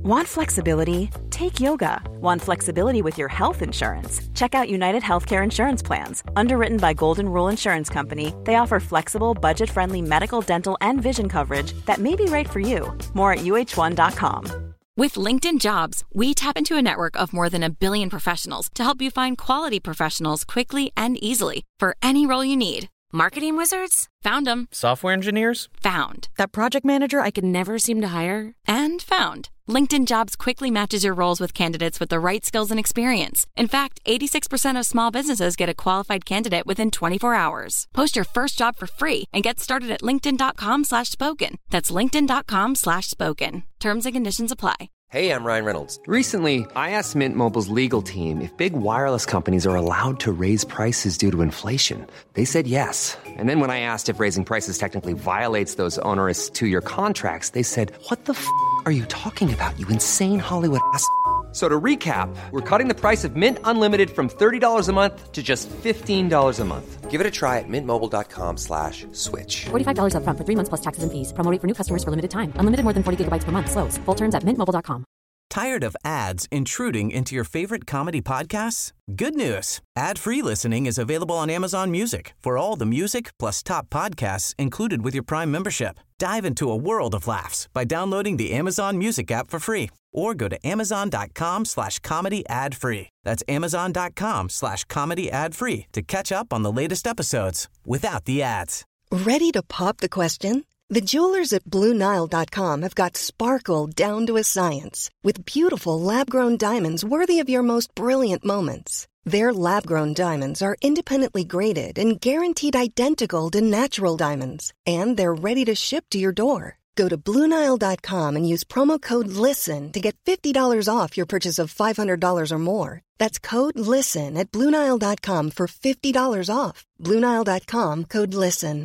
Want flexibility? Take yoga. Want flexibility with your health insurance? Check out United Healthcare Insurance Plans. Underwritten by Golden Rule Insurance Company, they offer flexible, budget-friendly medical, dental, and vision coverage that may be right for you. More at uh1.com. With LinkedIn Jobs, we tap into a network of more than 1 billion professionals to help you find quality professionals quickly and easily for any role you need. Marketing wizards? Found them. Software engineers? Found. That project manager I could never seem to hire? And found. LinkedIn Jobs quickly matches your roles with candidates with the right skills and experience. In fact, 86% of small businesses get a qualified candidate within 24 hours. Post your first job for free and get started at linkedin.com/spoken. That's linkedin.com/spoken. Terms and conditions apply. Hey, I'm Ryan Reynolds. Recently, I asked Mint Mobile's legal team if big wireless companies are allowed to raise prices due to inflation. They said yes. And then when I asked if raising prices technically violates those onerous two-year contracts, they said, "What the f*** are you talking about, you insane Hollywood ass?" So to recap, we're cutting the price of Mint Unlimited from $30 a month to just $15 a month. Give it a try at mintmobile.com/switch. $45 up front for 3 months plus taxes and fees. Promo rate for new customers for limited time. Unlimited more than 40 gigabytes per month. Slows full terms at mintmobile.com. Tired of ads intruding into your favorite comedy podcasts? Good news. Ad-free listening is available on Amazon Music for all the music plus top podcasts included with your Prime membership. Dive into a world of laughs by downloading the Amazon Music app for free or go to amazon.com/comedy ad-free. That's amazon.com/comedy ad-free to catch up on the latest episodes without the ads. Ready to pop the question? The jewelers at BlueNile.com have got sparkle down to a science with beautiful lab-grown diamonds worthy of your most brilliant moments. Their lab-grown diamonds are independently graded and guaranteed identical to natural diamonds, and they're ready to ship to your door. Go to BlueNile.com and use promo code LISTEN to get $50 off your purchase of $500 or more. That's code LISTEN at BlueNile.com for $50 off. BlueNile.com, code LISTEN.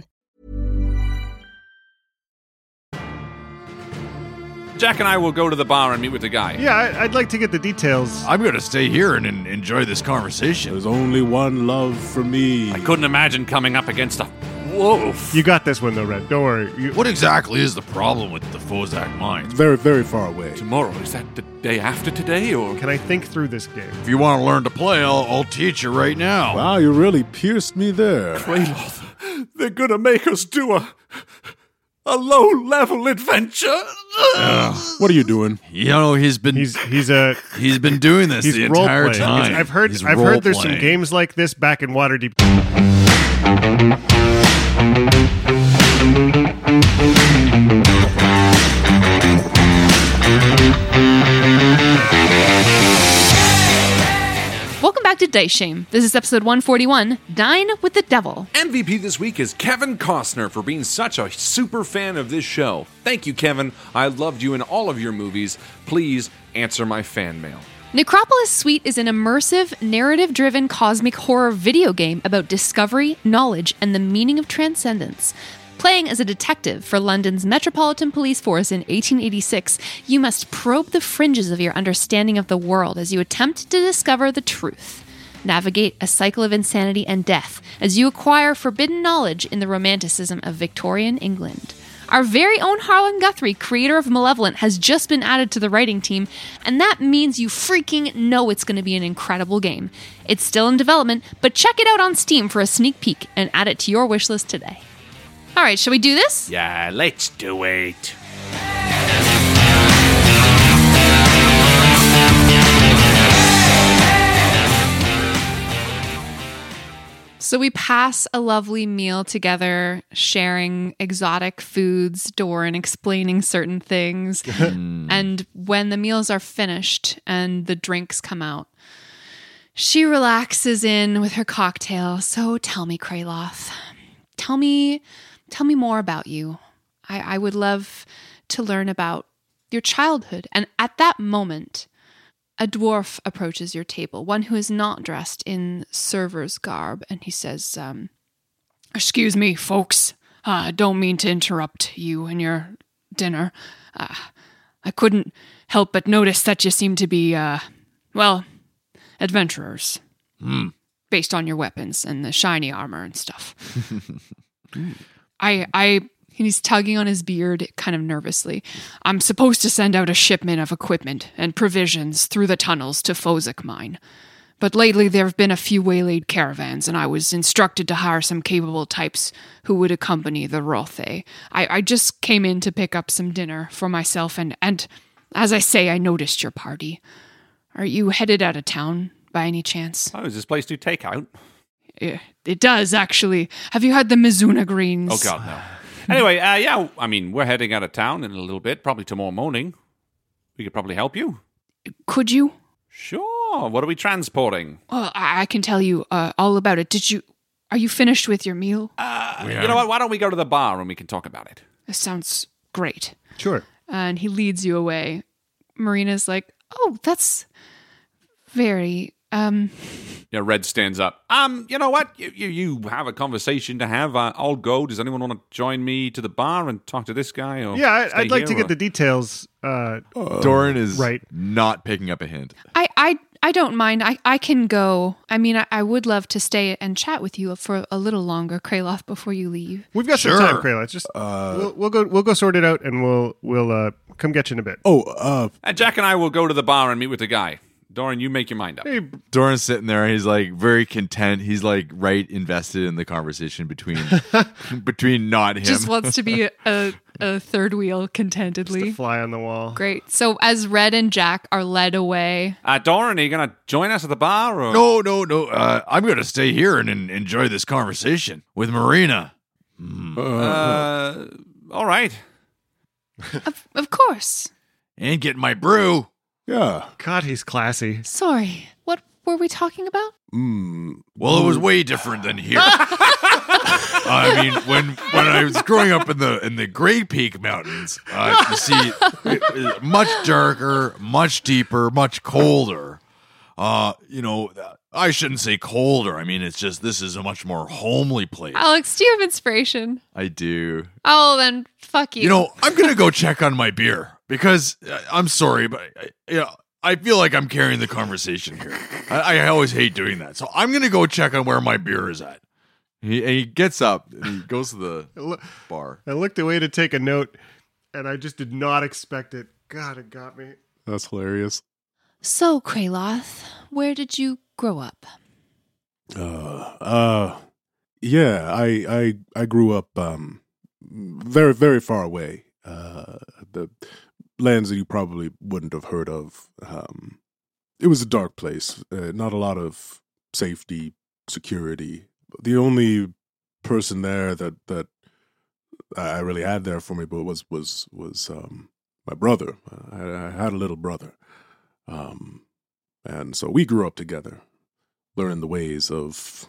Jack and I will go to the bar and meet with the guy. Yeah, I'd like to get the details. I'm going to stay here and enjoy this conversation. There's only one love for me. I couldn't imagine coming up against a wolf. You got this one, though, Red. Don't worry. What exactly is the problem with the Fozak mine? It's very, very far away. Tomorrow, is that the day after today, or? Can I think through this game? If you want to learn to play, I'll teach you right now. Wow, you really pierced me there. Kraloth, they're going to make us do a low-level adventure. What are you doing? You know, he's been doing this the entire time. I've heard there's some games like this back in Waterdeep. Welcome back to Dice Shame. This is episode 141, Dine with the Devil. MVP this week is Kevin Costner for being such a super fan of this show. Thank you, Kevin. I loved you in all of your movies. Please answer my fan mail. Necropolis Suite is an immersive, narrative-driven cosmic horror video game about discovery, knowledge, and the meaning of transcendence. Playing as a detective for London's Metropolitan Police Force in 1886, you must probe the fringes of your understanding of the world as you attempt to discover the truth. Navigate a cycle of insanity and death as you acquire forbidden knowledge in the romanticism of Victorian England. Our very own Harlan Guthrie, creator of Malevolent, has just been added to the writing team, and that means you freaking know it's going to be an incredible game. It's still in development, but check it out on Steam for a sneak peek and add it to your wishlist today. All right, shall we do this? Yeah, let's do it. So we pass a lovely meal together, sharing exotic foods, Doran explaining certain things. And when the meals are finished and the drinks come out, she relaxes in with her cocktail. So tell me, Kraloth, tell me more about you. I would love to learn about your childhood. And at that moment, a dwarf approaches your table, one who is not dressed in server's garb, and he says, "Excuse me, folks. I don't mean to interrupt you and your dinner. I couldn't help but notice that you seem to be, adventurers. Based on your weapons and the shiny armor and stuff. I He's tugging on his beard kind of nervously. I'm supposed to send out a shipment of equipment and provisions through the tunnels to Fozek Mine. But lately there have been a few waylaid caravans, and I was instructed to hire some capable types who would accompany the Rothe. I just came in to pick up some dinner for myself, and as I say, I noticed your party. Are you headed out of town by any chance? Oh, does this place do takeout? It does, actually. Have you had the Mizuna greens? Oh, God, no. Anyway, yeah, I mean, we're heading out of town in a little bit, probably tomorrow morning. We could probably help you. Could you? Sure. What are we transporting? Well, I can tell you all about it. Are you finished with your meal? You know what? Why don't we go to the bar and we can talk about it? This sounds great. Sure. And he leads you away. Marina's like, oh, that's very... Yeah, Red stands up. You know what? You have a conversation to have. I'll go. Does anyone want to join me to the bar and talk to this guy? Or yeah, I'd like to get the details. Doran is not picking up a hint. I don't mind. I can go. I mean, I would love to stay and chat with you for a little longer, Kraloth, before you leave. We've got some time, Kraloth. Just we'll go sort it out, and we'll come get you in a bit. And Jack and I will go to the bar and meet with the guy. Doran, you make your mind up. Hey. Doran's sitting there. He's like very content. He's like invested in the conversation between not him. Just wants to be a third wheel contentedly. Just a fly on the wall. Great. So as Red and Jack are led away. Doran, are you going to join us at the bar? Or? No. I'm going to stay here and enjoy this conversation with Marina. All right. Of course. And get my brew. Yeah. God, he's classy. Sorry, what were we talking about? Well, it was way different than here. I mean, when I was growing up in the Great Peak Mountains, you see, it was much darker, much deeper, much colder. I shouldn't say colder. I mean, it's just this is a much more homely place. Alex, do you have inspiration? I do. Oh, then fuck you. You know, I'm gonna go check on my beer. Because, I'm sorry, but I feel like I'm carrying the conversation here. I always hate doing that. So I'm going to go check on where my beer is at. He gets up and he goes to the bar. I looked away to take a note, and I just did not expect it. God, it got me. That's hilarious. So, Kraloth, where did you grow up? Yeah, I grew up very, very far away. The lands that you probably wouldn't have heard of. It was a dark place, not a lot of safety, security. The only person there that I really had there for me, but was my brother. I had a little brother, and so we grew up together, learning the ways of,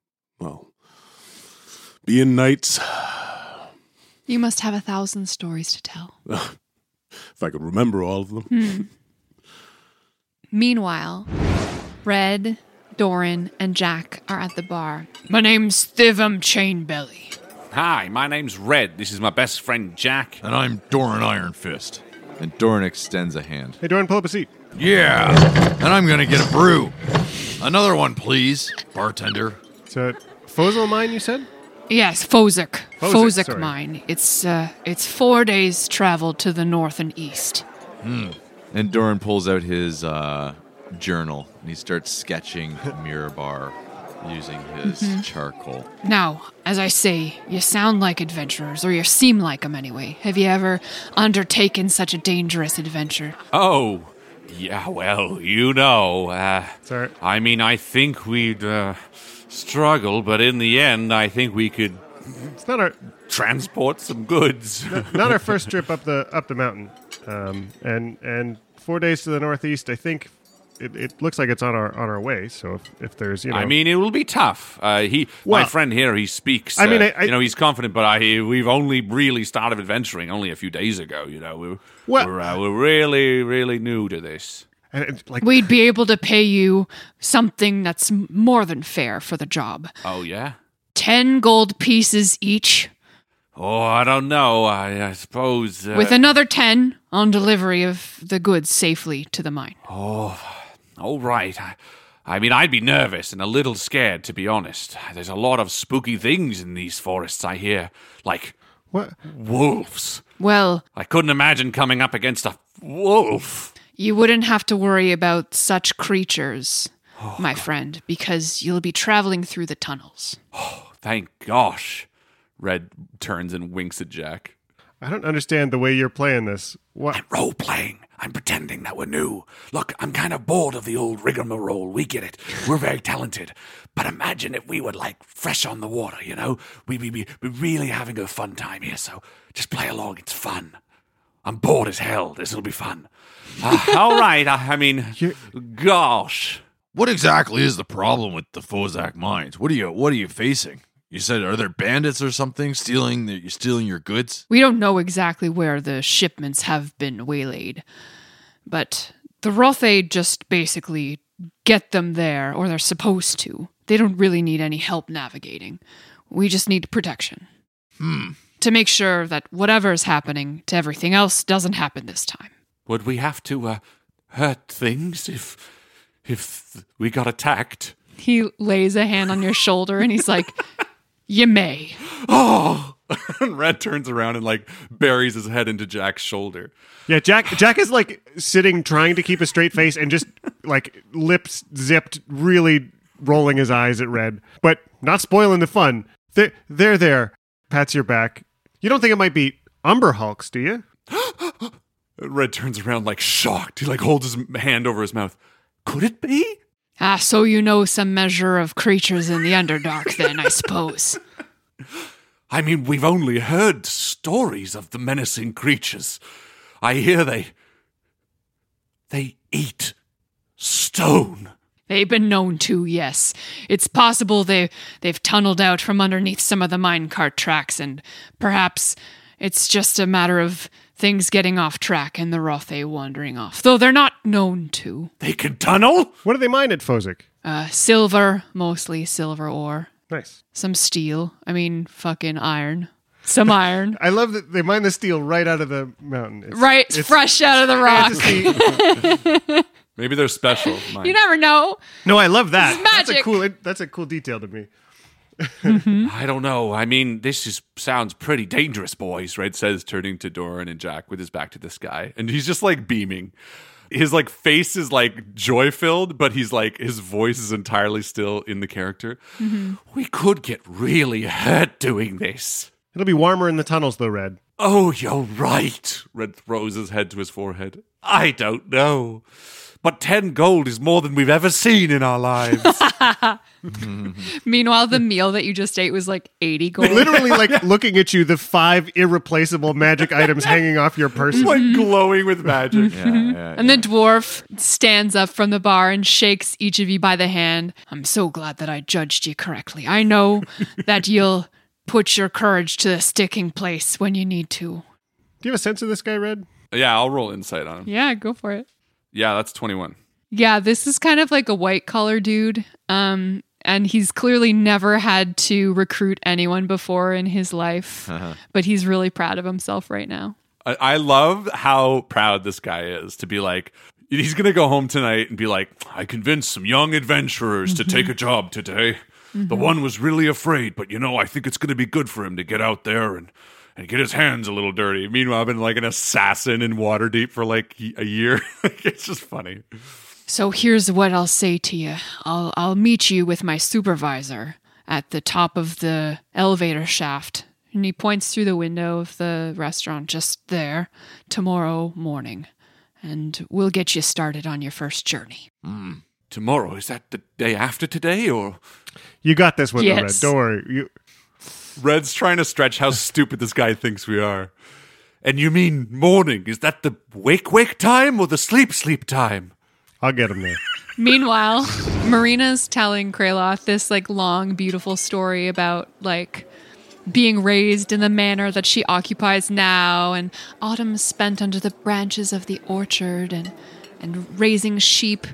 being knights. You must have 1,000 stories to tell. If I could remember all of them. Meanwhile, Red, Doran, and Jack are at the bar. My name's Thivum Chainbelly. Hi, my name's Red. This is my best friend, Jack. And I'm Doran Ironfist. And Doran extends a hand. Hey, Doran, pull up a seat. Yeah, and I'm going to get a brew. Another one, please, bartender. So, Fozek Mine, you said? Yes, Fozek Mine. It's 4 days travel to the north and east. And Doran pulls out his journal and he starts sketching Mirabar using his charcoal. Now, as I say, you sound like adventurers, or you seem like them anyway. Have you ever undertaken such a dangerous adventure? Oh, yeah, well, Sorry. I mean, I think we'd struggle, but in the end, I think we could transport some goods. Not our first trip up the mountain, and 4 days to the northeast. I think it looks like it's on our way. So if there's I mean, it will be tough. My friend here, he speaks. I mean, he's confident, but we've only really started adventuring only a few days ago. We're really, really new to this. We'd be able to pay you something that's more than fair for the job. Oh, yeah? 10 gold pieces each. Oh, I don't know. I suppose... With another 10 on delivery of the goods safely to the mine. Oh, all right. I mean, I'd be nervous and a little scared, to be honest. There's a lot of spooky things in these forests, I hear. Like What? Wolves. Well, I couldn't imagine coming up against a wolf. you wouldn't have to worry about such creatures, my friend, because you'll be traveling through the tunnels. Oh, thank gosh. Red turns and winks at Jack. I don't understand the way you're playing this. What? I'm role-playing. I'm pretending that we're new. Look, I'm kind of bored of the old rigmarole. We get it. We're very talented. But imagine if we were, like, fresh on the water, you know? We'd be really having a fun time here, so just play along. It's fun. I'm bored as hell. This'll be fun. All right. I mean, gosh. What exactly is the problem with the Fozak mines? What are you facing? You said, are there bandits or something stealing your goods? We don't know exactly where the shipments have been waylaid, but the Rothe just basically get them there, or they're supposed to. They don't really need any help navigating. We just need protection. To make sure that whatever is happening to everything else doesn't happen this time. Would we have to hurt things if we got attacked? He lays a hand on your shoulder and he's like, you may. Oh! And Red turns around and, like, buries his head into Jack's shoulder. Yeah, Jack is, like, sitting, trying to keep a straight face and just, like, lips zipped, really rolling his eyes at Red. But not spoiling the fun. They're there. Pats your back. You don't think it might be Umber Hulks, do you? Red turns around, like, shocked. He, like, holds his hand over his mouth. Could it be? So you know some measure of creatures in the Underdark then, I suppose. I mean, we've only heard stories of the menacing creatures. I hear they eat stone. They've been known to, yes. It's possible they've tunneled out from underneath some of the minecart tracks, and perhaps it's just a matter of things getting off track and the Rothe wandering off, though they're not known to. They can tunnel? What do they mine at Fozak? Silver, mostly silver ore. Nice. Some steel. I mean, fucking iron. Some iron. I love that they mine the steel right out of the mountain. It's fresh out of the rock. Maybe they're special. You never know. No, I love that. It's magic. That's a cool detail to me. I don't know. I mean, sounds pretty dangerous, boys, Red says, turning to Doran and Jack with his back to the sky. And he's just, like, beaming. His, like, face is, like, joy-filled, but he's, like, his voice is entirely still in the character. Mm-hmm. We could get really hurt doing this. It'll be warmer in the tunnels, though, Red. Oh, you're right. Red throws his head to his forehead. I don't know. But 10 gold is more than we've ever seen in our lives. Meanwhile, the meal that you just ate was like 80 gold. Literally, like, looking at you, the 5 irreplaceable magic items hanging off your person. Like, glowing with magic. And the dwarf stands up from the bar and shakes each of you by the hand. I'm so glad that I judged you correctly. I know that you'll put your courage to the sticking place when you need to. Do you have a sense of this guy, Red? Yeah, I'll roll insight on him. Yeah, go for it. Yeah, that's 21. Yeah, this is kind of like a white collar dude. And he's clearly never had to recruit anyone before in his life. But he's really proud of himself right now. I love how proud this guy is to be like, he's going to go home tonight and be like, I convinced some young adventurers to take a job today. The one was really afraid, but I think it's going to be good for him to get out there and get his hands a little dirty. Meanwhile, I've been like an assassin in Waterdeep for like a year. It's just funny. So here's what I'll say to you. I'll meet you with my supervisor at the top of the elevator shaft. And he points through the window of the restaurant just there tomorrow morning. And we'll get you started on your first journey. Tomorrow? Is that the day after today, or? You got this one, yes. Red. Don't worry. Red's trying to stretch how stupid this guy thinks we are. And you mean morning? Is that the wake time or the sleep time? I'll get him there. Meanwhile, Marina's telling Kraloth this like long, beautiful story about like being raised in the manor that she occupies now, and autumn spent under the branches of the orchard and raising sheep.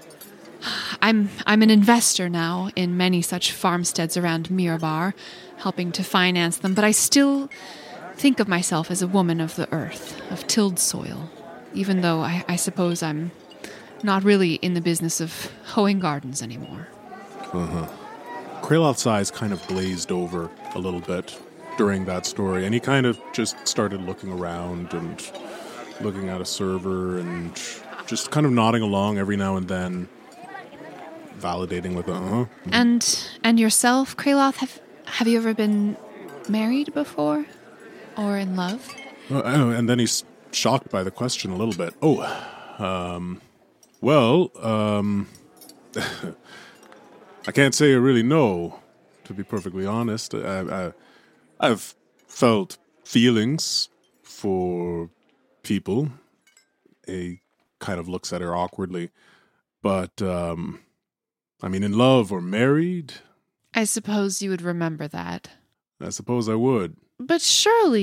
I'm an investor now in many such farmsteads around Mirabar, helping to finance them, but I still think of myself as a woman of the earth, of tilled soil, even though I suppose I'm not really in the business of hoeing gardens anymore. Kraloth's eyes kind of glazed over a little bit. during that story, and he kind of just started looking around and looking at a server and just kind of nodding along every now and then, validating with a And yourself, Kraloth, have you ever been married before? Or in love? And then he's shocked by the question a little bit. I can't say I really know, to be perfectly honest. I've felt feelings for people. He kind of looks at her awkwardly. But, in love or married? I suppose you would remember that. I suppose I would. But surely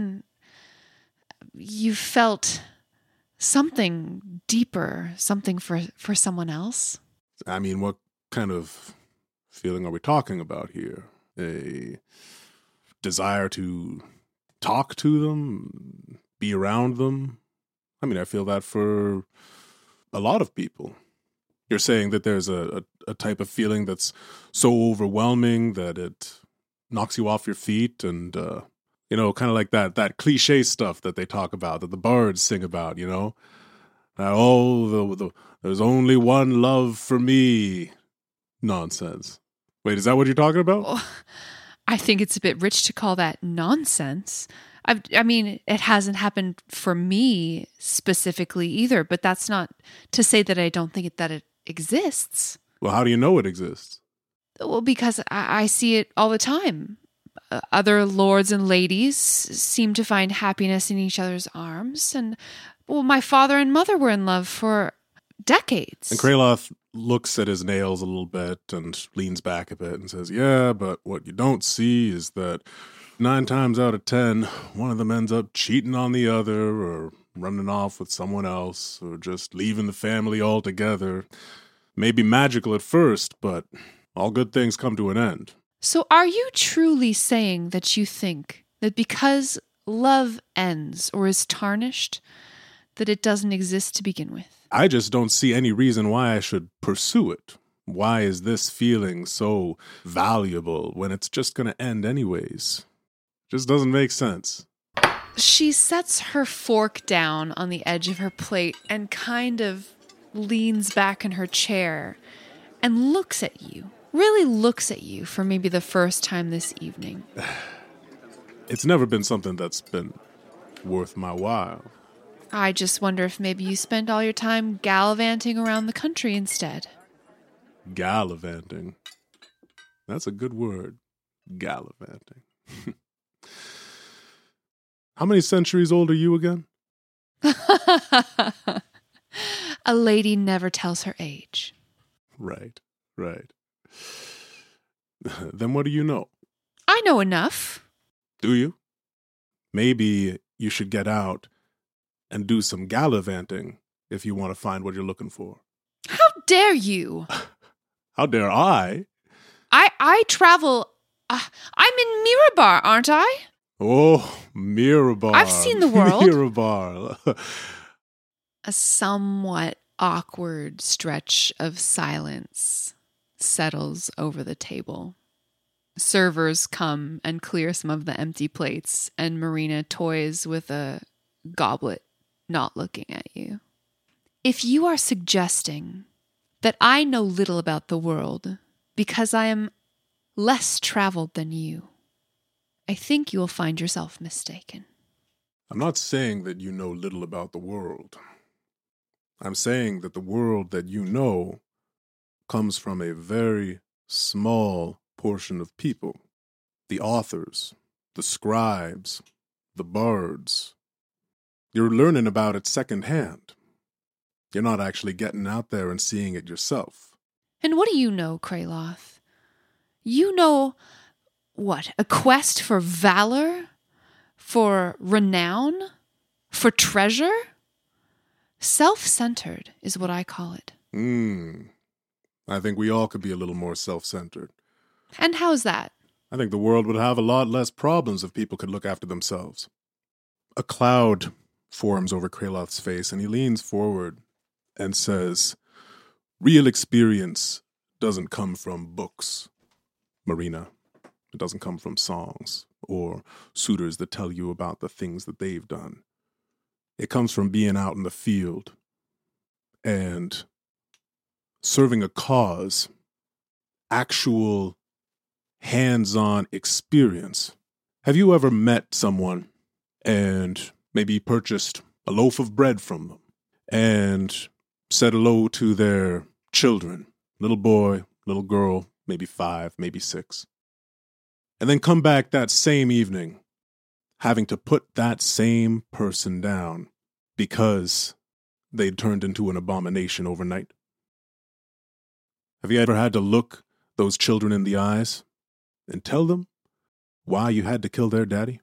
you felt something deeper, something for someone else? What kind of feeling are we talking about here? A desire to talk to them, be around them? I feel that for a lot of people. You're saying that there's a type of feeling that's so overwhelming that it knocks you off your feet and, kind of like that cliche stuff that they talk about, that the bards sing about, there's only one love for me. Nonsense. Wait, is that what you're talking about? Oh, I think it's a bit rich to call that nonsense. It hasn't happened for me specifically either, but that's not to say that I don't think that it exists. Well, how do you know it exists? Well, because I see it all the time. Other lords and ladies seem to find happiness in each other's arms. And, my father and mother were in love for decades. And Kraloth looks at his nails a little bit and leans back a bit and says, yeah, but what you don't see is that 9 times out of 10, one of them ends up cheating on the other or running off with someone else or just leaving the family altogether. Maybe magical at first, but all good things come to an end. So are you truly saying that you think that because love ends or is tarnished, that it doesn't exist to begin with? I just don't see any reason why I should pursue it. Why is this feeling so valuable when it's just going to end anyways? Just doesn't make sense. She sets her fork down on the edge of her plate and kind of leans back in her chair and looks at you. Really looks at you for maybe the first time this evening. It's never been something that's been worth my while. I just wonder if maybe you spend all your time gallivanting around the country instead. Gallivanting. That's a good word. Gallivanting. How many centuries old are you again? A lady never tells her age. Right. Then what do you know? I know enough. Do you? Maybe you should get out and do some gallivanting if you want to find what you're looking for. How dare you? How dare I? I travel. I'm in Mirabar, aren't I? Oh, Mirabar. I've seen the world. Mirabar. A somewhat awkward stretch of silence settles over the table. Servers come and clear some of the empty plates, and Marina toys with a goblet, not looking at you. If you are suggesting that I know little about the world because I am less traveled than you, I think you will find yourself mistaken. I'm not saying that you know little about the world. I'm saying that the world that you know comes from a very small portion of people. The authors, the scribes, the bards. You're learning about it secondhand. You're not actually getting out there and seeing it yourself. And what do you know, Kraloth? You know, what? A quest for valor? For renown? For treasure? Self-centered is what I call it. I think we all could be a little more self-centered. And how's that? I think the world would have a lot less problems if people could look after themselves. A cloud forms over Kraloth's face, and he leans forward and says, real experience doesn't come from books, Marina. It doesn't come from songs. or suitors that tell you about the things that they've done. It comes from being out in the field and serving a cause, actual hands-on experience. Have you ever met someone and maybe purchased a loaf of bread from them and said hello to their children, little boy, little girl, maybe 5, maybe 6, and then come back that same evening having to put that same person down because they'd turned into an abomination overnight? Have you ever had to look those children in the eyes and tell them why you had to kill their daddy?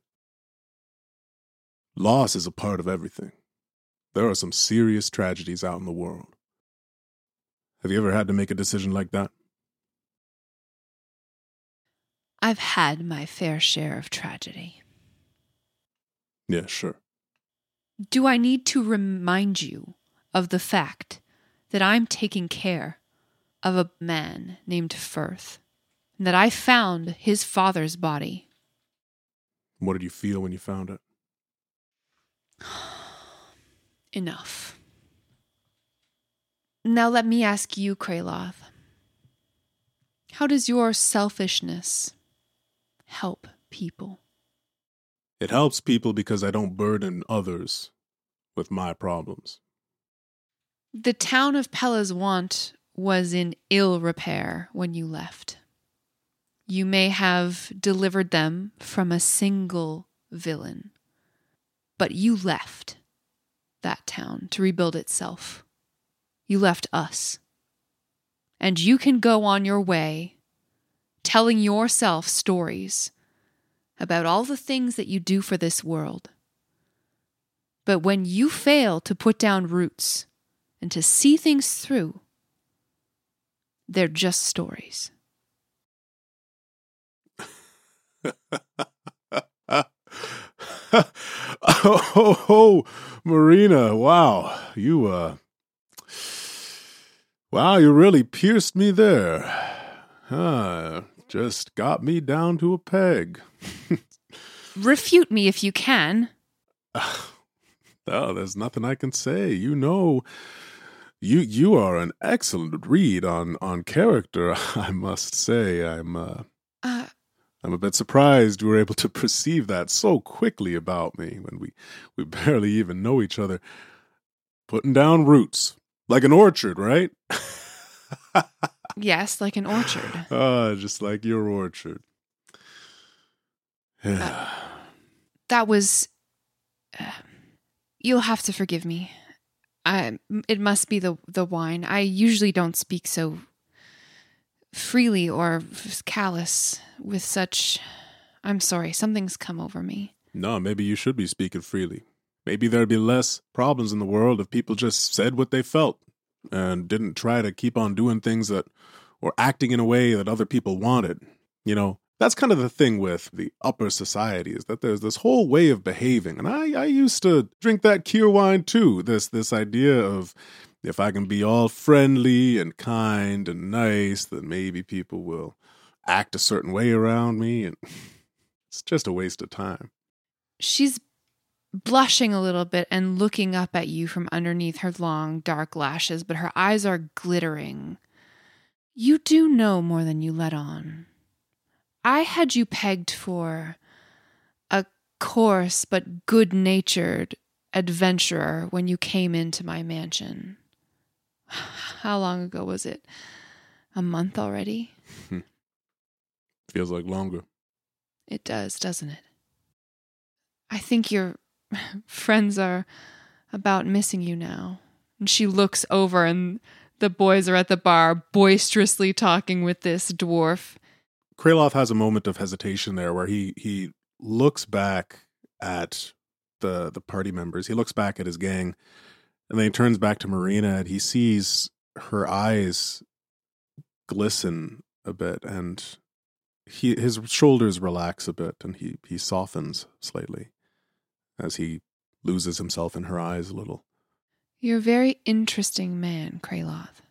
Loss is a part of everything. There are some serious tragedies out in the world. Have you ever had to make a decision like that? I've had my fair share of tragedy. Yeah, sure. Do I need to remind you of the fact that I'm taking care of a man named Firth, and that I found his father's body? What did you feel when you found it? Enough. Now let me ask you, Kraloth. How does your selfishness help people? It helps people because I don't burden others with my problems. The town of Pella's Want was in ill repair when you left. You may have delivered them from a single villain, but you left that town to rebuild itself. You left us. And you can go on your way telling yourself stories about all the things that you do for this world. But when you fail to put down roots and to see things through, they're just stories. Oh, Marina, wow. Wow, you really pierced me there. Just got me down to a peg. Refute me if you can. Oh, there's nothing I can say. You know, you are an excellent read on character, I must say. I'm a bit surprised you were able to perceive that so quickly about me when we barely even know each other. Putting down roots. Like an orchard, right? Yes, like an orchard. Just like your orchard. That was... you'll have to forgive me. It must be the wine. I usually don't speak so freely or callous with such... I'm sorry, something's come over me. No, maybe you should be speaking freely. Maybe there'd be less problems in the world if people just said what they felt and didn't try to keep on doing things that or acting in a way that other people wanted. You know, that's kind of the thing with the upper society, is that there's this whole way of behaving. And I used to drink that Kier wine too. This idea of if I can be all friendly and kind and nice, then maybe people will act a certain way around me. And it's just a waste of time. She's blushing a little bit and looking up at you from underneath her long, dark lashes, but her eyes are glittering. You do know more than you let on. I had you pegged for a coarse but good-natured adventurer when you came into my mansion. How long ago was it? A month already? Feels like longer. It does, doesn't it? I think your friends are about missing you now. And she looks over and the boys are at the bar boisterously talking with this dwarf. Kraloth has a moment of hesitation there where he looks back at the party members. He looks back at his gang, and then he turns back to Marina, and he sees her eyes glisten a bit, and his shoulders relax a bit, and he softens slightly as he loses himself in her eyes a little. You're a very interesting man, Kraloth.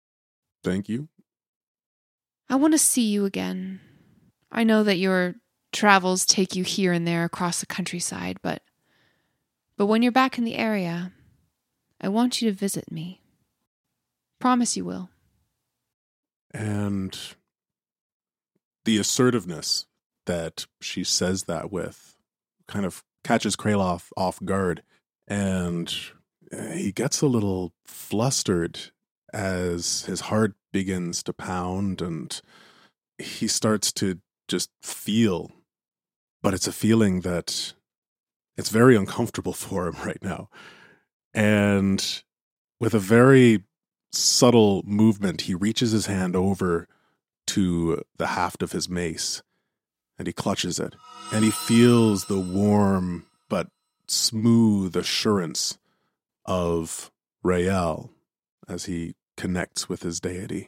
Thank you. I want to see you again. I know that you're travels take you here and there across the countryside, but when you're back in the area, I want you to visit me. Promise you will. And the assertiveness that she says that with kind of catches Kraloth off guard, and he gets a little flustered as his heart begins to pound, and he starts to just feel, but it's a feeling that it's very uncomfortable for him right now. And with a very subtle movement, he reaches his hand over to the haft of his mace, and he clutches it, and he feels the warm but smooth assurance of Rael as he connects with his deity.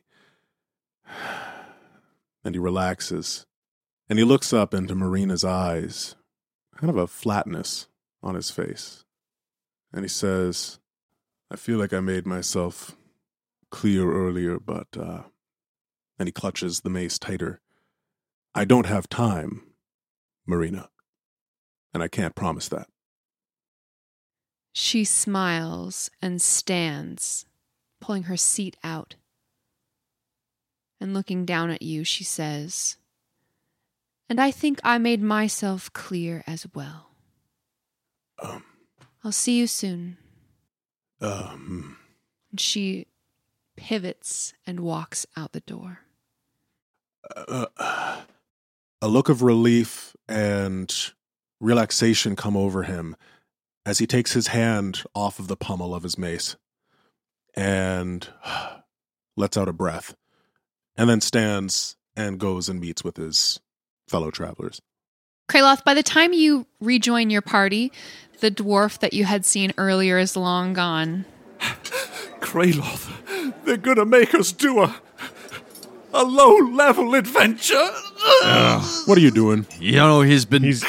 And he relaxes, and he looks up into Marina's eyes, kind of a flatness on his face. And he says, I feel like I made myself clear earlier, but, and he clutches the mace tighter. I don't have time, Marina, and I can't promise that. She smiles and stands, pulling her seat out. And looking down at you, she says, and I think I made myself clear as well. I'll see you soon. And she pivots and walks out the door. A look of relief and relaxation come over him as he takes his hand off of the pommel of his mace and lets out a breath, and then stands and goes and meets with his fellow travelers. Kraloth, by the time you rejoin your party, the dwarf that you had seen earlier is long gone. Kraloth, they're gonna make us do a low-level adventure. What are you doing? You know, he's been doing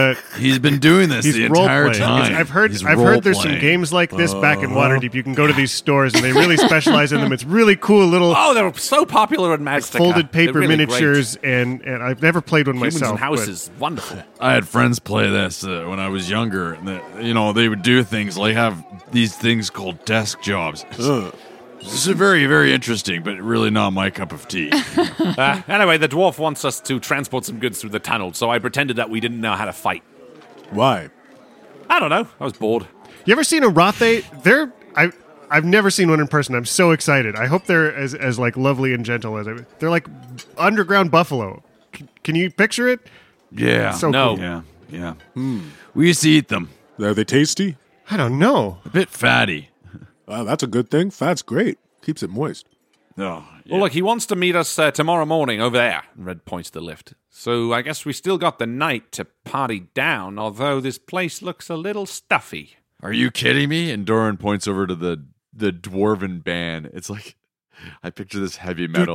this the entire time. I've heard there's some games like this back in Waterdeep. You can go to these stores and they really specialize in them. It's really cool little. Oh, they're so popular in Maztica. Folded paper really miniatures, and I've never played one Humans myself. and Houses, wonderful. I had friends play this when I was younger. And they would do things like have these things called desk jobs. This is very, very interesting, but really not my cup of tea. Anyway, the dwarf wants us to transport some goods through the tunnel, so I pretended that we didn't know how to fight. Why? I don't know. I was bored. You ever seen a Rothe? I've never seen one in person. I'm so excited. I hope they're as like lovely and gentle as they're like underground buffalo. Can you picture it? Yeah. So no. Cool. Yeah. We used to eat them. Are they tasty? I don't know. A bit fatty. That's a good thing. Fat's great. Keeps it moist. Oh, yeah. Well, look, he wants to meet us tomorrow morning over there. Red points to the lift. So I guess we still got the night to party down, although this place looks a little stuffy. Are you kidding me? And Doran points over to the dwarven band. It's like, I picture this heavy metal.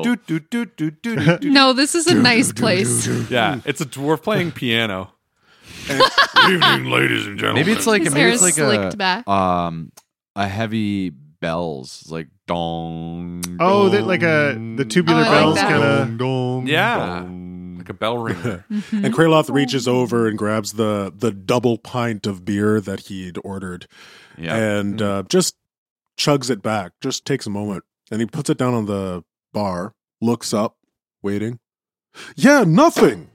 No, this is a nice place. Yeah, it's a dwarf playing piano. Good evening, ladies and gentlemen. Maybe it's like His hair is slicked back. A heavy bells, like dong. Oh, like the tubular bells like kind of. Yeah, like a bell ringer. And Kraloth reaches over and grabs the double pint of beer that he'd ordered, and just chugs it back. Just takes a moment, and he puts it down on the bar, looks up, waiting. Yeah, nothing.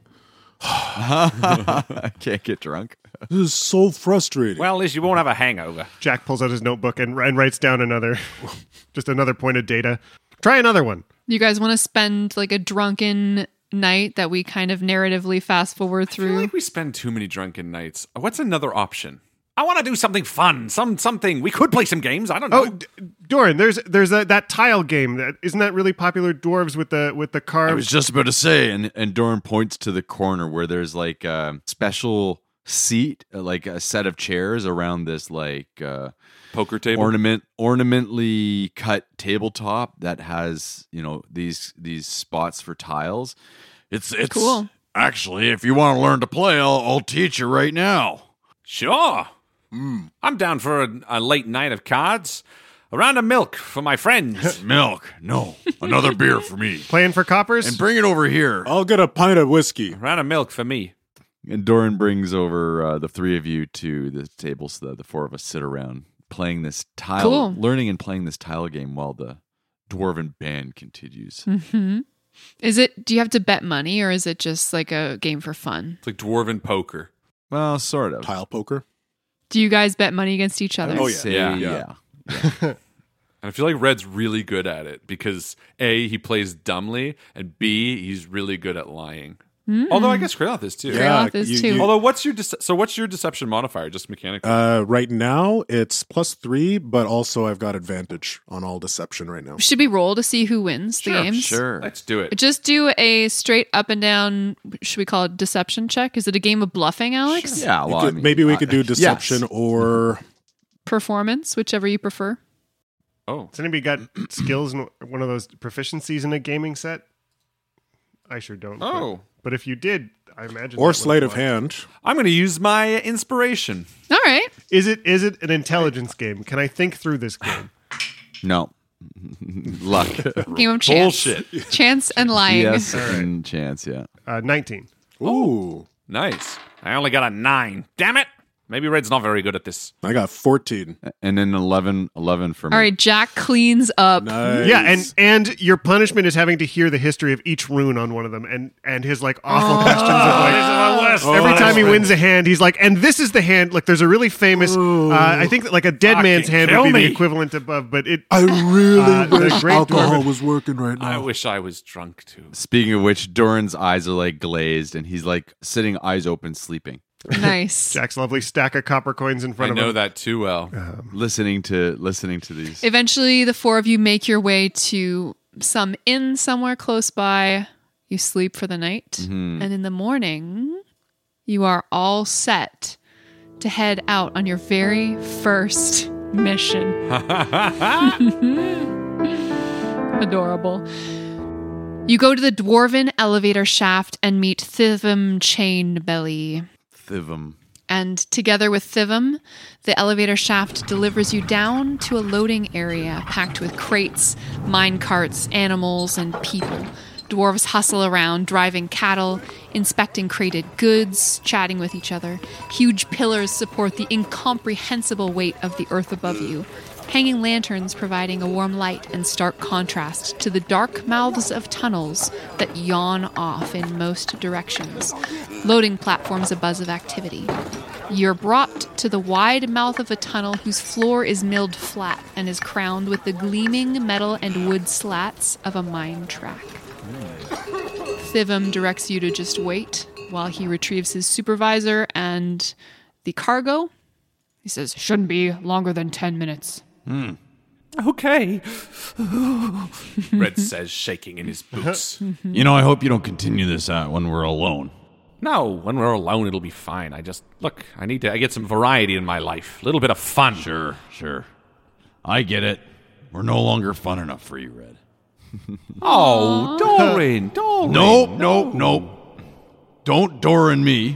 I can't get drunk. This is so frustrating. Well, at least you won't have a hangover. Jack pulls out his notebook and writes down another point of data. Try another one. You guys want to spend like a drunken night that we kind of narratively fast forward I feel through? like we spend too many drunken nights. What's another option? I want to do something fun. Something. We could play some games. I don't know. Oh, Doran, there's that tile game. Isn't that really popular? Dwarves with the carved. I was just about to say, and Doran points to the corner where there's like a special seat, like a set of chairs around this like poker table, ornamentally cut tabletop that has these spots for tiles. It's cool. Actually, if you want to learn to play, I'll teach you right now. Sure. I'm down for a late night of cards. A round of milk for my friends. Milk? No. Another beer for me. Playing for coppers? And bring it over here. I'll get a pint of whiskey. A round of milk for me. And Doran brings over the three of you to the table so that the four of us sit around playing this tile, learning and playing this tile game while the dwarven band continues. Mm-hmm. Do you have to bet money or is it just like a game for fun? It's like dwarven poker. Well, sort of. Tile poker. Do you guys bet money against each other? Oh, yeah. Yeah. And I feel like Red's really good at it because A, he plays dumbly, and B, he's really good at lying. Although I guess Kraloth is too. Kraloth is too. Although what's your deception modifier? Just mechanically. Right now it's +3, but also I've got advantage on all deception right now. Should we roll to see who wins the games? Sure. Let's do it. Just do a straight up and down, should we call it deception check? Is it a game of bluffing, Alex? Sure. Yeah, well, maybe we could do deception or performance, whichever you prefer. Oh. Has anybody got skills in one of those proficiencies in a gaming set? I sure don't. Oh. But if you did, I imagine. Or sleight of hand. I'm going to use my inspiration. All right. Is it an intelligence game? Can I think through this game? No. Luck. Game of chance. Bullshit. Chance and lying. Yes, and chance, yeah. 19. Ooh. Nice. I only got a 9. Damn it. Maybe Red's not very good at this. I got 14. And then 11 for me. All right, Jack cleans up. Nice. Yeah, and your punishment is having to hear the history of each rune on one of them, and his like awful questions of like every time he wins a hand, he's like, and this is the hand. Like, there's a really famous. I think that like a dead man's hand would be the equivalent above, but it. I really wish great alcohol dwarven- was working right now. I wish I was drunk too. Speaking of which, Doran's eyes are like glazed, and he's like sitting eyes open, sleeping. Nice. Jack's lovely stack of copper coins in I front of him. know that too well. Listening to these. Eventually, the four of you make your way to some inn somewhere close by. You sleep for the night. Mm-hmm. And in the morning, you are all set to head out on your very first mission. Adorable. You go to the dwarven elevator shaft and meet Thivum Chainbelly. Thivum. And together with Thivum, the elevator shaft delivers you down to a loading area packed with crates, mine carts, animals, and people. Dwarves hustle around, driving cattle, inspecting crated goods, chatting with each other. Huge pillars support the incomprehensible weight of the earth above you. Hanging lanterns providing a warm light and stark contrast to the dark mouths of tunnels that yawn off in most directions. Loading platforms a buzz of activity. You're brought to the wide mouth of a tunnel whose floor is milled flat and is crowned with the gleaming metal and wood slats of a mine track. Thivum directs you to just wait while he retrieves his supervisor and the cargo. He says, shouldn't be longer than 10 minutes. Okay. Red says, shaking in his boots. You know, I hope you don't continue this when we're alone. No, when we're alone, it'll be fine. I get some variety in my life. A little bit of fun. Sure. I get it. We're no longer fun enough for you, Red. Oh, Doran. Nope. Don't Doran me.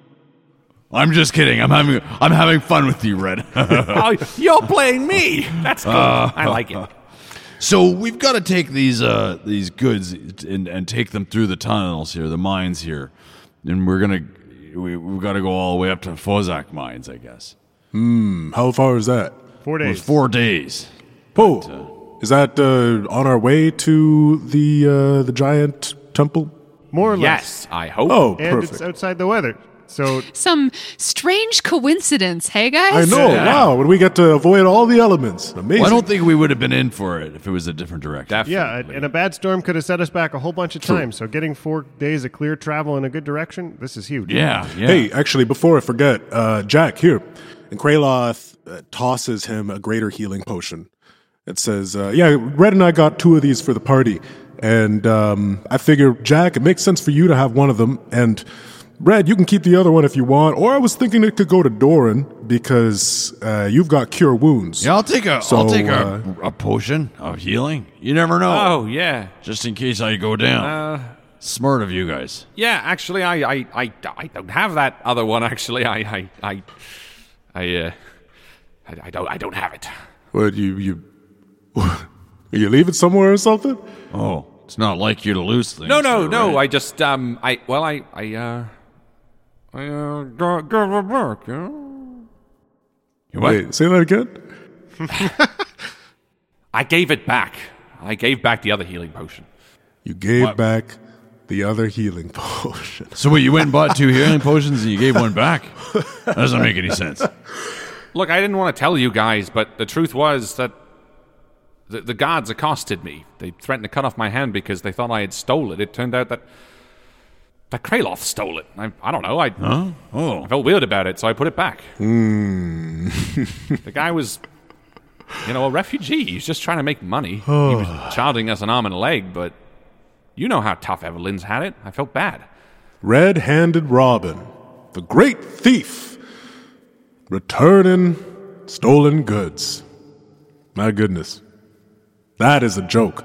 I'm just kidding. I'm having fun with you, Red. Oh, you're playing me. That's cool. I like it. So we've got to take these goods and take them through the tunnels here, the mines here, and we've got to go all the way up to Fozak mines, I guess. How far is that? 4 days. 4 days. Oh, is that on our way to the giant temple? More or less. Yes, I hope. Oh, And perfect. it's outside the weather. So Some strange coincidence, hey I guys? know. Wow, when we get to avoid all the elements. Amazing. Well, I don't think we would have been in for it if it was a different direction. Definitely. yeah, and a bad storm could have set us back a whole bunch of times. So getting 4 days of clear travel in a good direction, this is huge. Yeah. Hey, actually, before I forget, Jack, here. And Kraloth tosses him a greater healing potion. It says, Red and I got 2 of these for the party. And I figure, Jack, it makes sense for you to have one of them. And Red, you can keep the other one if you want. Or I was thinking it could go to Doran because you've got cure wounds. Yeah, I'll take a potion of healing. You never know. Oh, yeah. Just in case I go down. Smart of you guys. Yeah, actually, I don't have that other one. Actually, I don't have it. What, you leave it somewhere or something? Oh, it's not like you to lose things. No. there, right? I just I gave it back, yeah? Wait, say that again? I gave it back. I gave back the other healing potion. You gave back the other healing potion. So wait, you went and bought 2 healing potions and you gave one back? That doesn't make any sense. Look, I didn't want to tell you guys, but the truth was that the guards accosted me. They threatened to cut off my hand because they thought I had stole it. It turned out that Kraloth stole it. I don't know. I felt weird about it, so I put it back. The guy was, a refugee. He's just trying to make money. He was charging us an arm and a leg, but you know how tough Evelyn's had it. I felt bad. Red-handed Robin, the great thief, returning stolen goods. My goodness. That is a joke.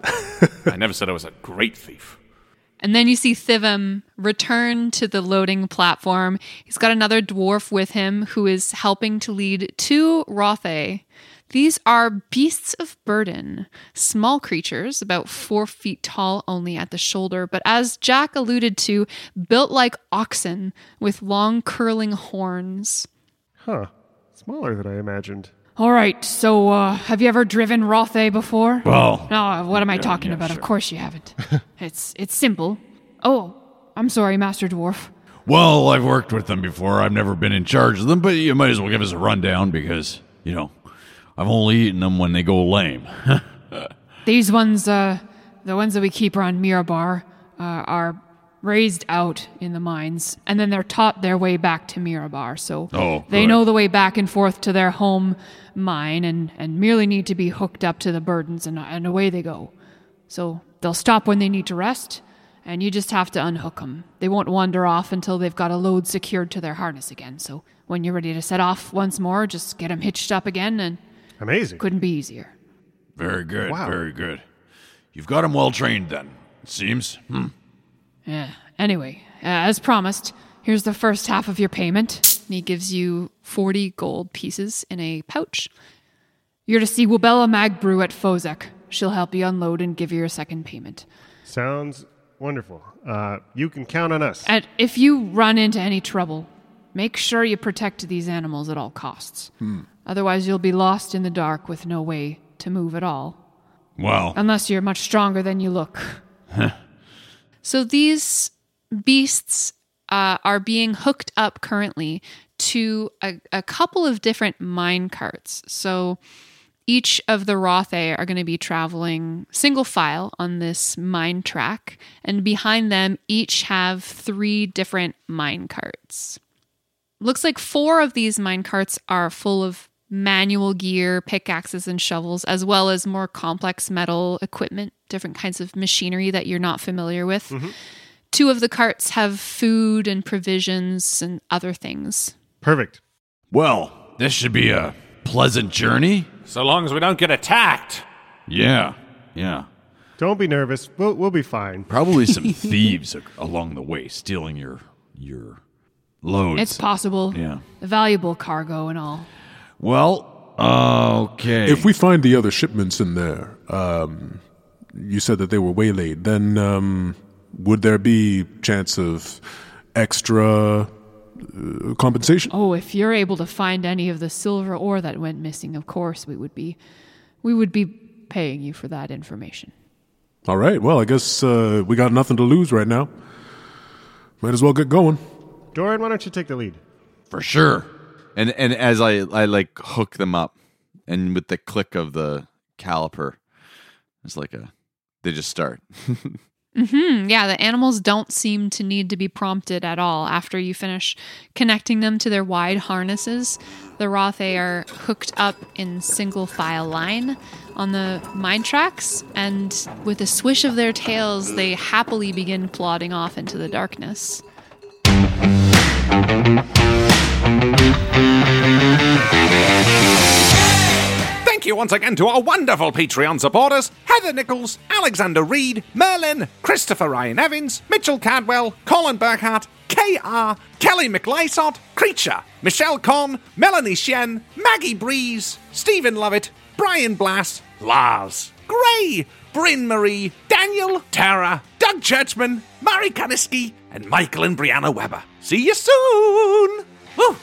I never said I was a great thief. And then you see Thivim return to the loading platform. He's got another dwarf with him who is helping to lead 2 Rothe. These are beasts of burden, small creatures, about 4 feet tall only at the shoulder, but as Jack alluded to, built like oxen with long curling horns. Huh. Smaller than I imagined. All right, so have you ever driven Rothe before? Well... No, what am I talking about? Sure. Of course you haven't. It's simple. Oh, I'm sorry, Master Dwarf. Well, I've worked with them before. I've never been in charge of them, but you might as well give us a rundown because, I've only eaten them when they go lame. These ones, the ones that we keep around Mirabar, are raised out in the mines, and then they're taught their way back to Mirabar, so they know the way back and forth to their home mine and merely need to be hooked up to the burdens, and away they go. So they'll stop when they need to rest, and you just have to unhook them. They won't wander off until they've got a load secured to their harness again, so when you're ready to set off once more, just get them hitched up again, and amazing. Couldn't be easier. Very good, wow. Very good. You've got them well trained then, it seems. Yeah. Anyway, as promised, here's the first half of your payment. And he gives you 40 gold pieces in a pouch. You're to see Wubella Magbrew at Fozek. She'll help you unload and give you your second payment. Sounds wonderful. You can count on us. And if you run into any trouble, make sure you protect these animals at all costs. Otherwise, you'll be lost in the dark with no way to move at all. Well... Unless you're much stronger than you look. So these beasts are being hooked up currently to a couple of different mine carts. So each of the Rothe are going to be traveling single file on this mine track, and behind them each have 3 different mine carts. Looks like 4 of these mine carts are full of manual gear, pickaxes and shovels, as well as more complex metal equipment, different kinds of machinery that you're not familiar with. 2 of the carts have food and provisions and other things. Perfect. Well, this should be a pleasant journey. So long as we don't get attacked. Yeah. Don't be nervous. We'll be fine. Probably some thieves along the way stealing your loads. It's possible. Yeah. Valuable cargo and all. Well, okay. If we find the other shipments in there, you said that they were waylaid, then would there be chance of extra compensation? Oh, if you're able to find any of the silver ore that went missing, of course we would be paying you for that information. All right. Well, I guess we got nothing to lose right now. Might as well get going. Dorian, why don't you take the lead? For sure. And as I like hook them up, and with the click of the caliper, it's like they just start. Yeah, the animals don't seem to need to be prompted at all. After you finish connecting them to their wide harnesses, the Rothe are hooked up in single file line on the mine tracks, and with a swish of their tails, they happily begin plodding off into the darkness. Thank you once again to our wonderful Patreon supporters, Heather Nichols, Alexander Reed, Merlin, Christopher Ryan Evans, Mitchell Cadwell, Colin Burkhardt, K.R., Kelly McLysott, Creature, Michelle Conn, Melanie Shen, Maggie Breeze, Stephen Lovett, Brian Blass, Lars, Gray, Bryn Marie, Daniel, Tara, Doug Doug Churchman, Mari Kaniski, and Michael and Brianna Weber. See you soon! Woo!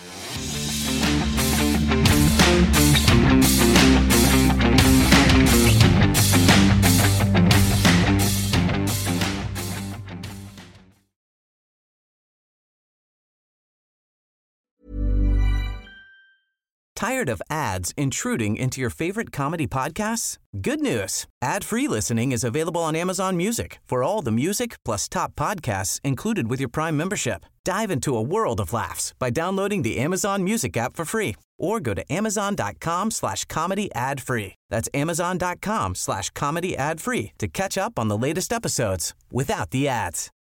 Tired of ads intruding into your favorite comedy podcasts? Good news. Ad-free listening is available on Amazon Music for all the music plus top podcasts included with your Prime membership. Dive into a world of laughs by downloading the Amazon Music app for free or go to amazon.com/comedy ad-free. That's amazon.com/comedy ad-free to catch up on the latest episodes without the ads.